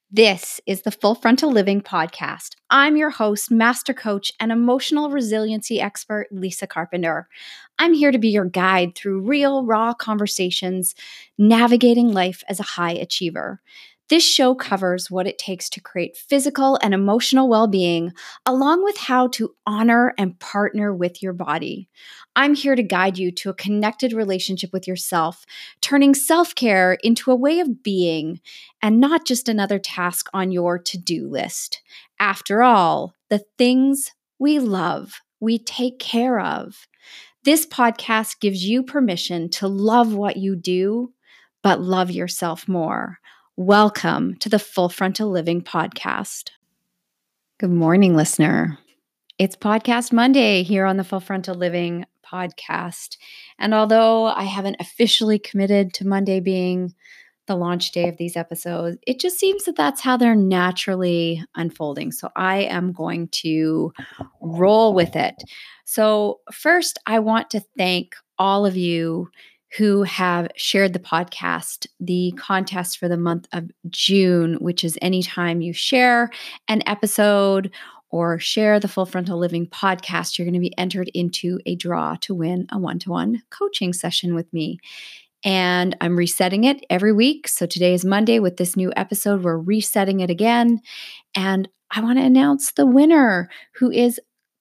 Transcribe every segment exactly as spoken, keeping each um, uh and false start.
This is the Full Frontal Living Podcast. I'm your host, master coach, and emotional resiliency expert, Lisa Carpenter. I'm here to be your guide through real, raw conversations, navigating life as a high achiever. This show covers what it takes to create physical and emotional well-being, along with how to honor and partner with your body. I'm here to guide you to a connected relationship with yourself, turning self-care into a way of being and not just another task on your to-do list. After all, the things we love, we take care of. This podcast gives you permission to love what you do, but love yourself more. Welcome to the Full Frontal Living Podcast. Good morning, listener. It's Podcast Monday here on the Full Frontal Living Podcast. And although I haven't officially committed to Monday being the launch day of these episodes, it just seems that that's how they're naturally unfolding. So I am going to roll with it. So first, I want to thank all of you who have shared the podcast. The contest for the month of June, which is anytime you share an episode or share the Full Frontal Living Podcast, you're going to be entered into a draw to win a one-to-one coaching session with me. And I'm resetting it every week. So today is Monday with this new episode. We're resetting it again. And I want to announce the winner, who is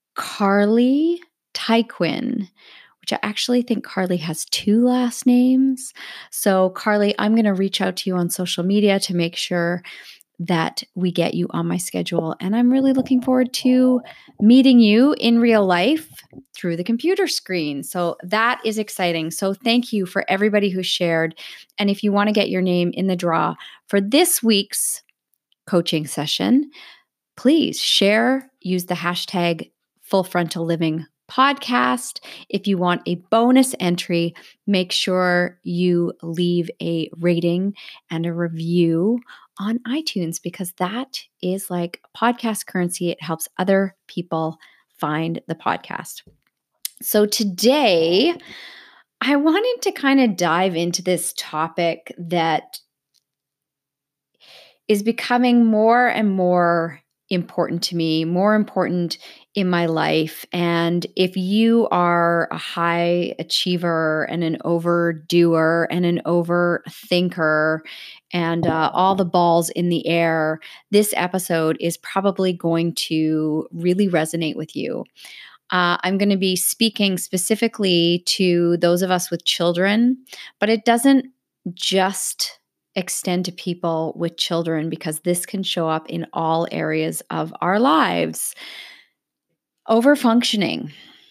Carly Tyquin, which I actually think Carly has two last names. So Carly, I'm going to reach out to you on social media to make sure that we get you on my schedule. And I'm really looking forward to meeting you in real life through the computer screen. So that is exciting. So thank you for everybody who shared. And if you want to get your name in the draw for this week's coaching session, please share, use the hashtag Full Frontal Living Podcast. If you want a bonus entry, make sure you leave a rating and a review on iTunes, because that is like podcast currency. It helps other people find the podcast. So today, I wanted to kind of dive into this topic that is becoming more and more important to me, more important in my life. And if you are a high achiever and an overdoer and an overthinker and uh, all the balls in the air, this episode is probably going to really resonate with you. Uh, I'm going to be speaking specifically to those of us with children, but it doesn't just extend to people with children, because this can show up in all areas of our lives. Overfunctioning,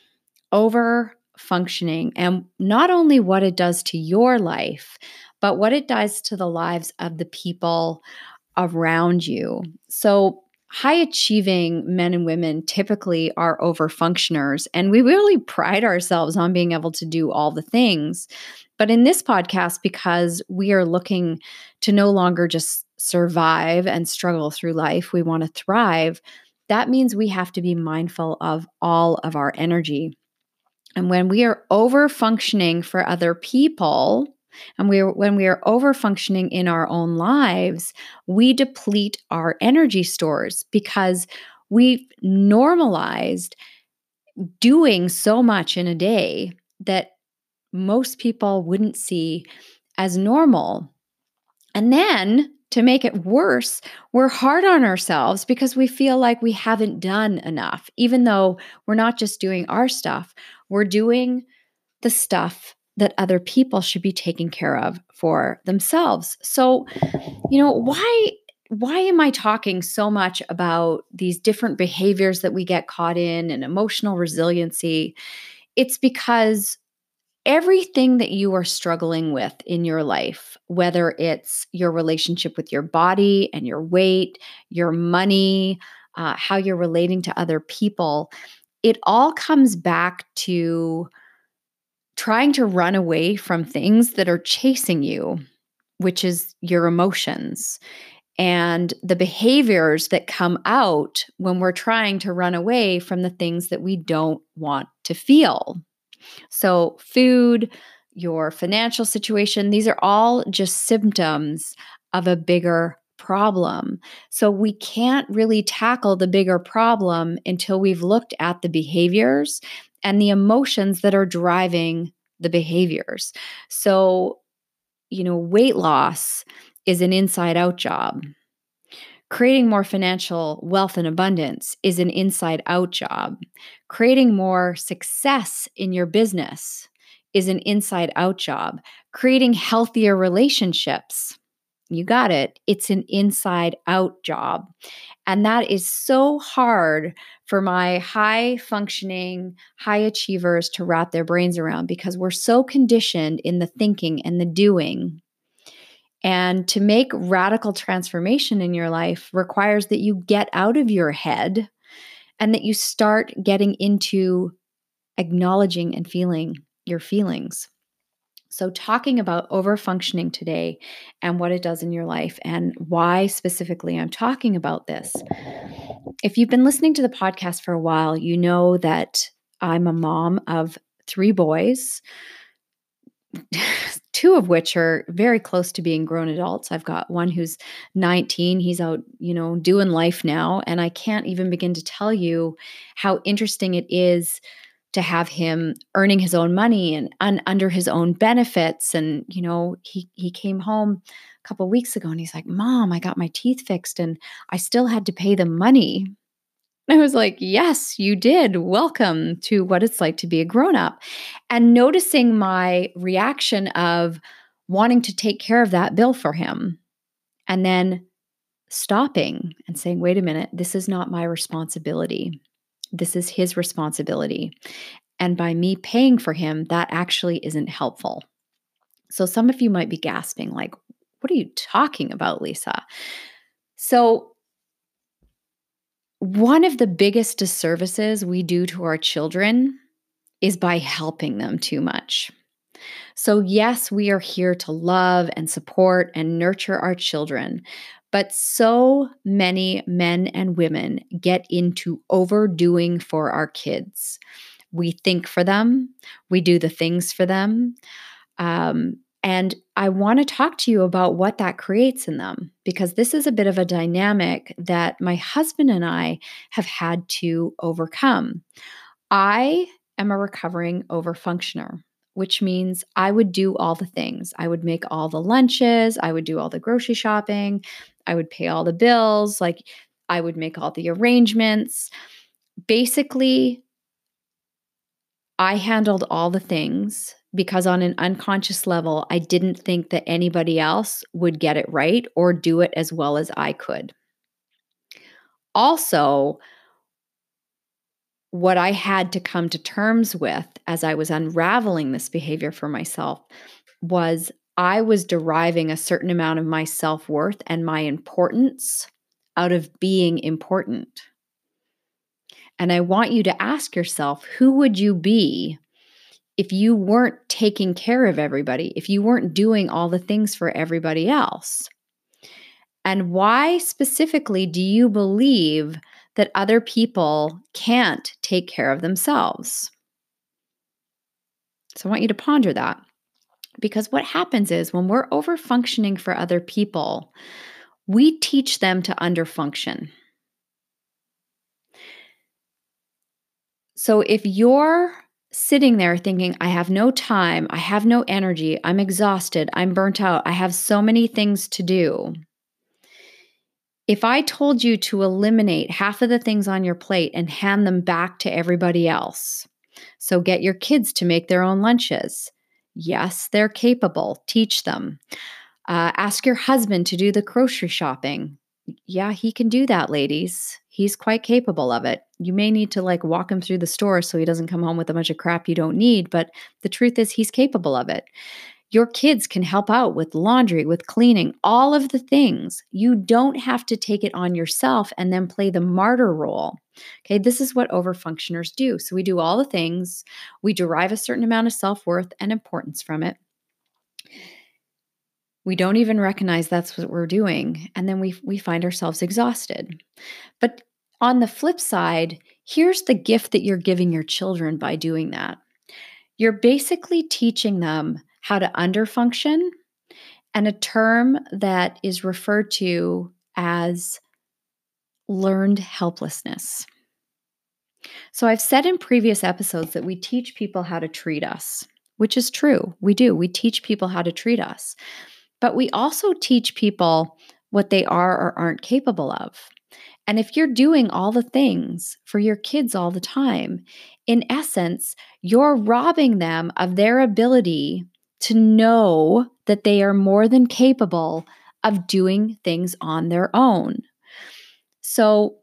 overfunctioning, and not only what it does to your life, but what it does to the lives of the people around you. So high achieving men and women typically are overfunctioners, and we really pride ourselves on being able to do all the things. But in this podcast, because we are looking to no longer just survive and struggle through life, we want to thrive. That means we have to be mindful of all of our energy. And when we are over functioning for other people, and we are, when we are over functioning in our own lives, we deplete our energy stores, because we've normalized doing so much in a day that most people wouldn't see as normal. And then to make it worse, we're hard on ourselves because we feel like we haven't done enough, even though we're not just doing our stuff, we're doing the stuff that other people should be taking care of for themselves. So, you know, why why am I talking so much about these different behaviors that we get caught in and emotional resiliency? It's because everything that you are struggling with in your life, whether it's your relationship with your body and your weight, your money, uh, how you're relating to other people, it all comes back to trying to run away from things that are chasing you, which is your emotions and the behaviors that come out when we're trying to run away from the things that we don't want to feel. So food, your financial situation, these are all just symptoms of a bigger problem. So we can't really tackle the bigger problem until we've looked at the behaviors and the emotions that are driving the behaviors. So, you know, weight loss is an inside out job. Creating more financial wealth and abundance is an inside out job. Creating more success in your business is an inside out job. Creating healthier relationships, you got it, it's an inside out job. And that is so hard for my high functioning, high achievers to wrap their brains around because we're so conditioned in the thinking and the doing. And to make radical transformation in your life requires that you get out of your head and that you start getting into acknowledging and feeling your feelings. So, talking about overfunctioning today and what it does in your life and why specifically I'm talking about this. If you've been listening to the podcast for a while, you know that I'm a mom of three boys, two of which are very close to being grown adults. I've got one who's nineteen. He's out, you know, doing life now. And I can't even begin to tell you how interesting it is to have him earning his own money and un- under his own benefits. And, you know, he, he came home a couple of weeks ago and he's like, Mom, I got my teeth fixed and I still had to pay the money. I was like, yes, you did. Welcome to what it's like to be a grown-up. And noticing my reaction of wanting to take care of that bill for him and then stopping and saying, wait a minute, this is not my responsibility. This is his responsibility. And by me paying for him, that actually isn't helpful. So some of you might be gasping, like, what are you talking about, Lisa? So one of the biggest disservices we do to our children is by helping them too much. So yes, we are here to love and support and nurture our children, but so many men and women get into overdoing for our kids. We think for them, we do the things for them. Um, and I want to talk to you about what that creates in them, because this is a bit of a dynamic that my husband and I have had to overcome. I am a recovering overfunctioner, which means I would do all the things. I would make all the lunches, I would do all the grocery shopping, I would pay all the bills, like I would make all the arrangements. Basically, I handled all the things because on an unconscious level, I didn't think that anybody else would get it right or do it as well as I could. Also, what I had to come to terms with as I was unraveling this behavior for myself was I was deriving a certain amount of my self-worth and my importance out of being important. And I want you to ask yourself, who would you be if you weren't taking care of everybody, if you weren't doing all the things for everybody else? And why specifically do you believe that other people can't take care of themselves? So I want you to ponder that, because what happens is when we're over functioning for other people, we teach them to underfunction. So if you're sitting there thinking, I have no time, I have no energy, I'm exhausted, I'm burnt out, I have so many things to do. If I told you to eliminate half of the things on your plate and hand them back to everybody else, so get your kids to make their own lunches. Yes, they're capable. Teach them. Uh, ask your husband to do the grocery shopping. Yeah, he can do that, ladies. He's quite capable of it. You may need to like walk him through the store so he doesn't come home with a bunch of crap you don't need, but the truth is he's capable of it. Your kids can help out with laundry, with cleaning, all of the things. You don't have to take it on yourself and then play the martyr role. Okay, this is what overfunctioners do. So we do all the things, we derive a certain amount of self-worth and importance from it. We don't even recognize that's what we're doing. And then we, we find ourselves exhausted. But on the flip side, here's the gift that you're giving your children by doing that. You're basically teaching them how to underfunction, and a term that is referred to as learned helplessness. So I've said in previous episodes that we teach people how to treat us, which is true. We do. We teach people how to treat us. But we also teach people what they are or aren't capable of. And if you're doing all the things for your kids all the time, in essence, you're robbing them of their ability to know that they are more than capable of doing things on their own. So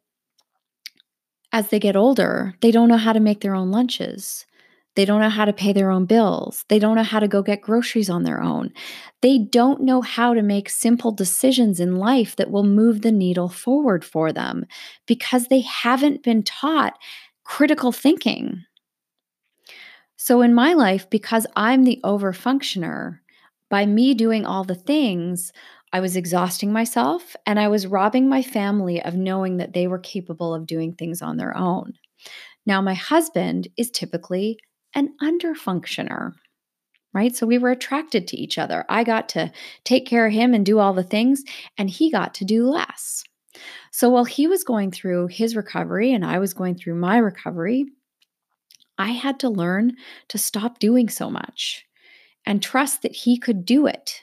as they get older, they don't know how to make their own lunches. They don't know how to pay their own bills. They don't know how to go get groceries on their own. They don't know how to make simple decisions in life that will move the needle forward for them because they haven't been taught critical thinking. So in my life, because I'm the overfunctioner, by me doing all the things, I was exhausting myself and I was robbing my family of knowing that they were capable of doing things on their own. Now, my husband is typically an underfunctioner, right? So we were attracted to each other. I got to take care of him and do all the things, and he got to do less. So while he was going through his recovery and I was going through my recovery, I had to learn to stop doing so much and trust that he could do it.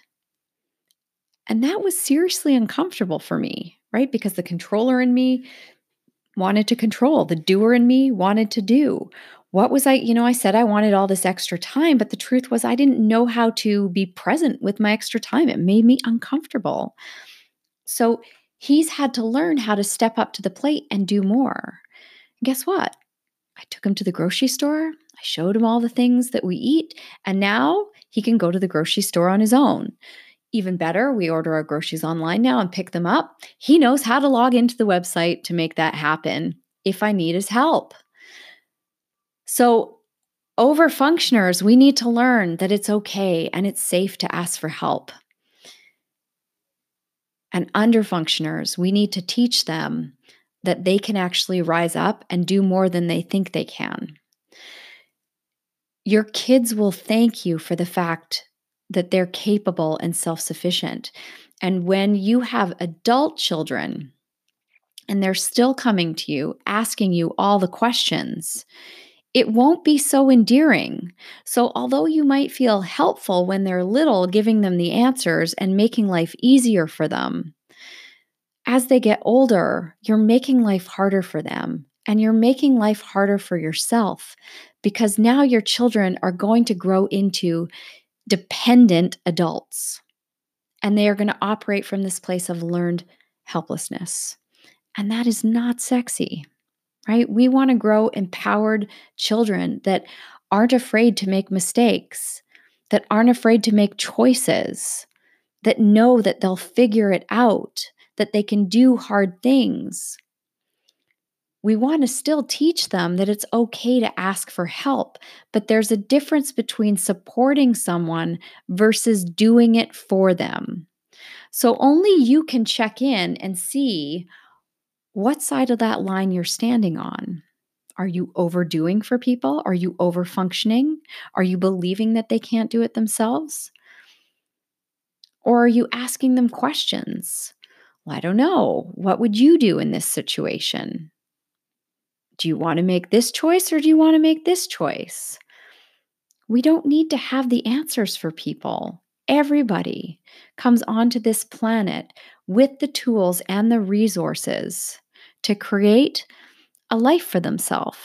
And that was seriously uncomfortable for me, right? Because the controller in me wanted to control, the doer in me wanted to do. What was I, you know, I said I wanted all this extra time, but the truth was I didn't know how to be present with my extra time. It made me uncomfortable. So he's had to learn how to step up to the plate and do more. And guess what? I took him to the grocery store. I showed him all the things that we eat. And now he can go to the grocery store on his own. Even better, we order our groceries online now and pick them up. He knows how to log into the website to make that happen if I need his help. So, overfunctioners, we need to learn that it's okay and it's safe to ask for help. And underfunctioners, we need to teach them that they can actually rise up and do more than they think they can. Your kids will thank you for the fact that they're capable and self-sufficient. And when you have adult children and they're still coming to you, asking you all the questions, it won't be so endearing. So although you might feel helpful when they're little, giving them the answers and making life easier for them, as they get older, you're making life harder for them. And you're making life harder for yourself because now your children are going to grow into dependent adults. And they are going to operate from this place of learned helplessness. And that is not sexy, right? We want to grow empowered children that aren't afraid to make mistakes, that aren't afraid to make choices, that know that they'll figure it out, that they can do hard things. We want to still teach them that it's okay to ask for help, but there's a difference between supporting someone versus doing it for them. So only you can check in and see what side of that line you're standing on. Are you overdoing for people? Are you overfunctioning? Are you believing that they can't do it themselves? Or are you asking them questions? Well, I don't know. What would you do in this situation? Do you want to make this choice or do you want to make this choice? We don't need to have the answers for people. Everybody comes onto this planet with the tools and the resources to create a life for themselves.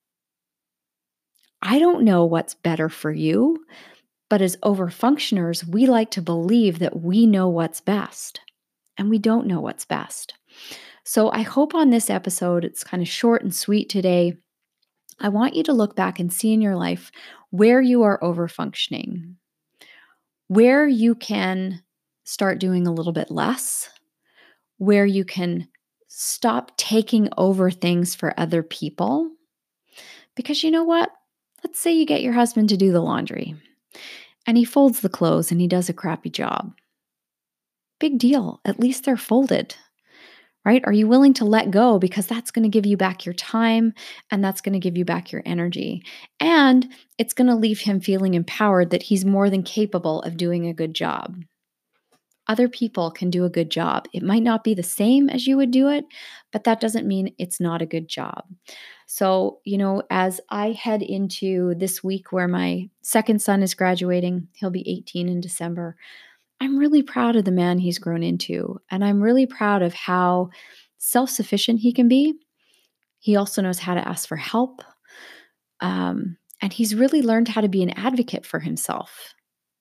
I don't know what's better for you, but as overfunctioners, we like to believe that we know what's best, and we don't know what's best. So I hope on this episode, it's kind of short and sweet today. I want you to look back and see in your life where you are overfunctioning, where you can start doing a little bit less, where you can stop taking over things for other people. Because you know what? Let's say you get your husband to do the laundry and he folds the clothes and he does a crappy job. Big deal. At least they're folded. Right? Are you willing to let go? Because that's going to give you back your time and that's going to give you back your energy. And it's going to leave him feeling empowered that he's more than capable of doing a good job. Other people can do a good job. It might not be the same as you would do it, but that doesn't mean it's not a good job. So, you know, as I head into this week where my second son is graduating, he'll be eighteen in December. I'm really proud of the man he's grown into, and I'm really proud of how self-sufficient he can be. He also knows how to ask for help. Um, and he's really learned how to be an advocate for himself.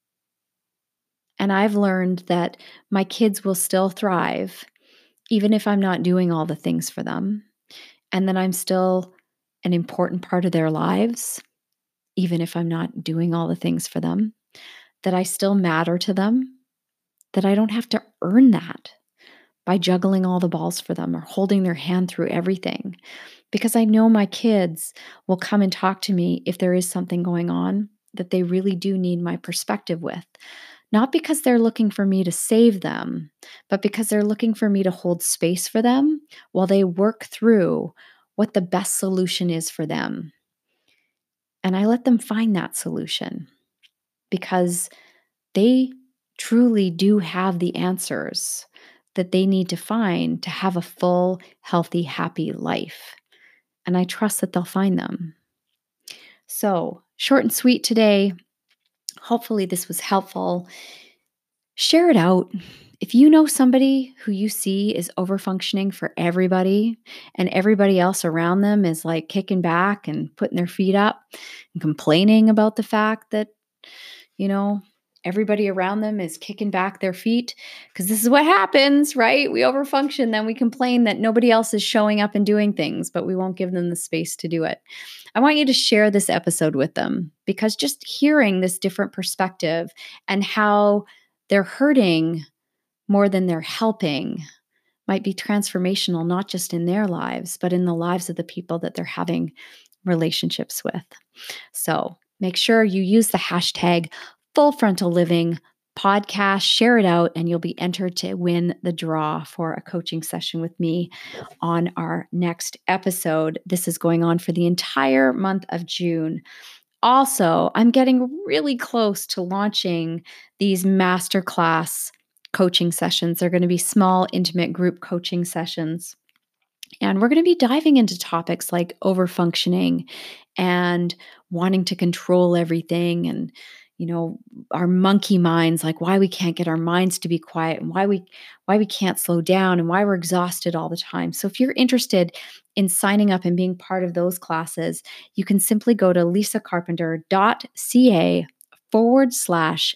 And I've learned that my kids will still thrive, even if I'm not doing all the things for them, and that I'm still an important part of their lives, even if I'm not doing all the things for them, that I still matter to them, that I don't have to earn that by juggling all the balls for them or holding their hand through everything. Because I know my kids will come and talk to me if there is something going on that they really do need my perspective with. Not because they're looking for me to save them, but because they're looking for me to hold space for them while they work through what the best solution is for them. And I let them find that solution because they truly do have the answers that they need to find to have a full, healthy, happy life. And I trust that they'll find them. So, short and sweet today. Hopefully, this was helpful. Share it out. If you know somebody who you see is overfunctioning for everybody and everybody else around them is like kicking back and putting their feet up and complaining about the fact that, you know, everybody around them is kicking back their feet, because this is what happens, right? We overfunction, then we complain that nobody else is showing up and doing things, but we won't give them the space to do it. I want you to share this episode with them, because just hearing this different perspective and how they're hurting more than they're helping might be transformational, not just in their lives, but in the lives of the people that they're having relationships with. So make sure you use the hashtag Full Frontal Living podcast, share it out, and you'll be entered to win the draw for a coaching session with me on our next episode. This is going on for the entire month of June. Also, I'm getting really close to launching these masterclass coaching sessions. They're going to be small, intimate group coaching sessions. And we're going to be diving into topics like overfunctioning and wanting to control everything, and, you know, our monkey minds, like why we can't get our minds to be quiet and why we why we can't slow down and why we're exhausted all the time. So if you're interested in signing up and being part of those classes, you can simply go to lisacarpenter.ca forward slash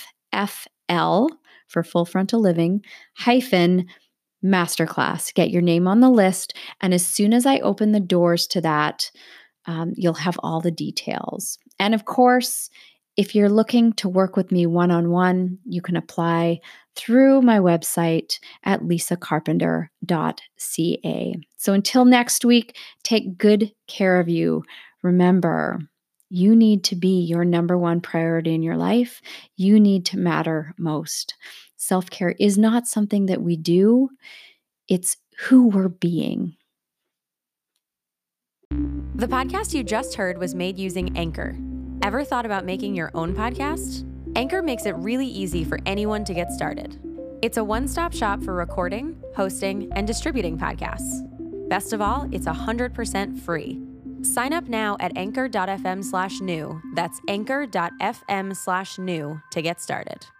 FFL for Full Frontal Living hyphen masterclass. Get your name on the list. And as soon as I open the doors to that, um, you'll have all the details. And of course, if you're looking to work with me one-on-one, you can apply through my website at lisa carpenter dot c a. So until next week, take good care of you. Remember, you need to be your number one priority in your life. You need to matter most. Self-care is not something that we do. It's who we're being. The podcast you just heard was made using Anchor. Ever thought about making your own podcast? Anchor makes it really easy for anyone to get started. It's a one-stop shop for recording, hosting, and distributing podcasts. Best of all, it's one hundred percent free. Sign up now at anchor.fm slash new. That's anchor.fm slash new to get started.